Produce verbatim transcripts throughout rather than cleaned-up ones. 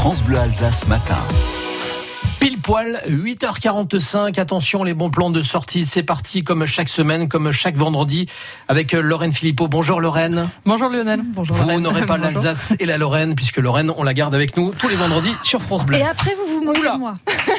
France Bleu Alsace matin. Pile poil, huit heures quarante-cinq. Attention, les bons plans de sortie. C'est parti comme chaque semaine, comme chaque vendredi, avec Lorraine Philippot. Bonjour Lorraine. Bonjour Lionel. Bonjour. Vous n'aurez pas l'Alsace et la Lorraine, puisque Lorraine, on la garde avec nous tous les vendredis sur France Bleu. Et après, vous vous moquez de moi.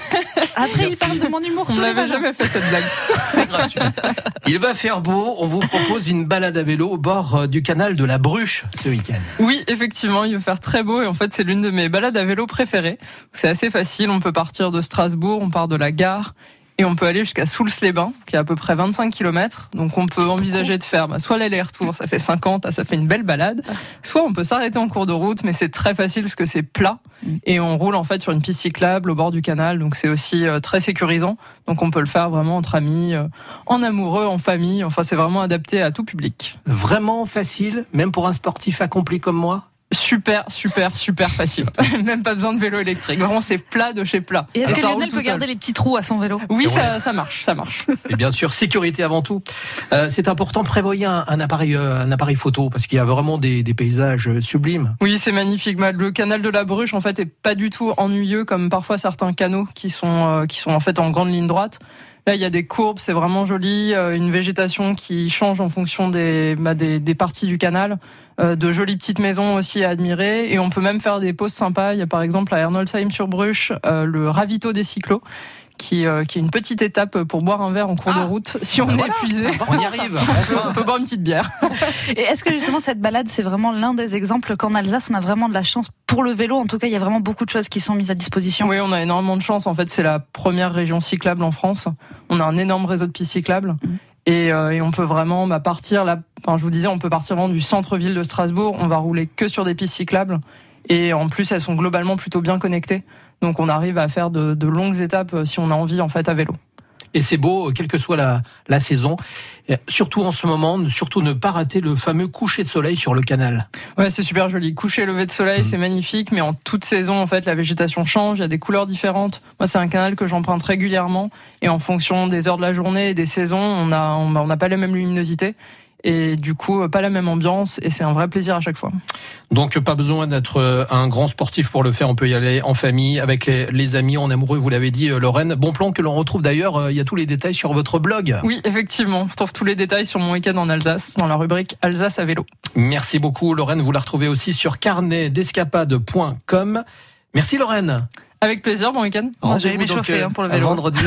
Après, il parle de mon humour. On n'avait jamais fait cette blague. C'est gratuit. Il va faire beau. On vous propose une balade à vélo au bord du canal de la Bruche ce week-end. Oui, effectivement, il va faire très beau. Et en fait, c'est l'une de mes balades à vélo préférées. C'est assez facile. On peut partir de Strasbourg, on part de la gare. Et on peut aller jusqu'à Soultz-les-Bains, qui est à peu près vingt-cinq kilomètres. Donc on peut envisager de faire bah, soit l'aller-retour, ça fait cinquante, là ça fait une belle balade. Soit on peut s'arrêter en cours de route, mais c'est très facile parce que c'est plat. Et on roule en fait sur une piste cyclable au bord du canal, donc c'est aussi euh, très sécurisant. Donc on peut le faire vraiment entre amis, euh, en amoureux, en famille. Enfin c'est vraiment adapté à tout public. Vraiment facile, même pour un sportif accompli comme moi? Super, super, super facile. Même pas besoin de vélo électrique. Vraiment, c'est plat de chez plat. Et est-ce Et que ça Lionel roule tout peut garder seul. les petits trous à son vélo? Oui, Ouais. ça, ça marche, ça marche. Et bien sûr, sécurité avant tout. Euh, c'est important, prévoyez un, un appareil, euh, un appareil photo, parce qu'il y a vraiment des, des paysages sublimes. Oui, c'est magnifique. Le canal de la Bruche, en fait, est pas du tout ennuyeux comme parfois certains canaux qui sont euh, qui sont en fait en grande ligne droite. Là, il y a des courbes, c'est vraiment joli, euh, une végétation qui change en fonction des bah, des, des parties du canal, euh, de jolies petites maisons aussi à admirer, et on peut même faire des pauses sympas. Il y a par exemple à Ernolsheim-sur-Bruche euh, le ravito des cyclos. Qui, euh, qui est une petite étape pour boire un verre en cours Ah, de route. Si on ben est voilà, épuisé, on y arrive. on peut, Enfin. on peut boire une petite bière. Et est-ce que justement cette balade, c'est vraiment l'un des exemples qu'en Alsace, on a vraiment de la chance pour le vélo? En tout cas, il y a vraiment beaucoup de choses qui sont mises à disposition. Oui, on a énormément de chance. En fait, c'est la première région cyclable en France. On a un énorme réseau de pistes cyclables. Mmh. Et, euh, et on peut vraiment bah, partir, là, enfin, je vous disais, on peut partir vraiment du centre-ville de Strasbourg. On va rouler que sur des pistes cyclables. Et en plus, elles sont globalement plutôt bien connectées. Donc on arrive à faire de, de longues étapes si on a envie, en fait, à vélo. Et c'est beau, quelle que soit la, la saison. Et surtout en ce moment, surtout ne pas rater le fameux coucher de soleil sur le canal. Ouais, c'est super joli. Coucher, lever de soleil, mmh. c'est magnifique. Mais en toute saison, en fait, la végétation change. Il y a des couleurs différentes. Moi, c'est un canal que j'emprunte régulièrement. Et en fonction des heures de la journée et des saisons, on a, on n'a on pas la même luminosité. Et du coup, pas la même ambiance, et c'est un vrai plaisir à chaque fois. Donc, pas besoin d'être un grand sportif pour le faire. On peut y aller en famille, avec les, les amis, en amoureux, vous l'avez dit, Lorraine. Bon plan que l'on retrouve d'ailleurs, il y a tous les détails sur votre blog. Oui, effectivement. On retrouve tous les détails sur mon week-end en Alsace, dans la rubrique Alsace à vélo. Merci beaucoup, Lorraine. Vous la retrouvez aussi sur carnet d'escapade point com. Merci, Lorraine. Avec plaisir, bon week-end. Moi, j'allais m'échauffer hein, pour le vélo. Vendredi.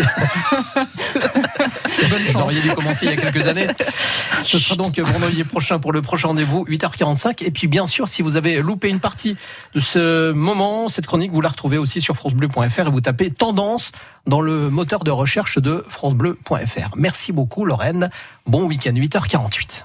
Bonne chance. Vous auriez dû commencer il y a quelques années. Ce sera donc vendredi prochain pour le prochain rendez-vous, huit heures quarante-cinq. Et puis bien sûr, si vous avez loupé une partie de ce moment, cette chronique, vous la retrouvez aussi sur francebleu point fr et vous tapez tendance dans le moteur de recherche de francebleu point fr. Merci beaucoup, Lorraine. Bon week-end, huit heures quarante-huit.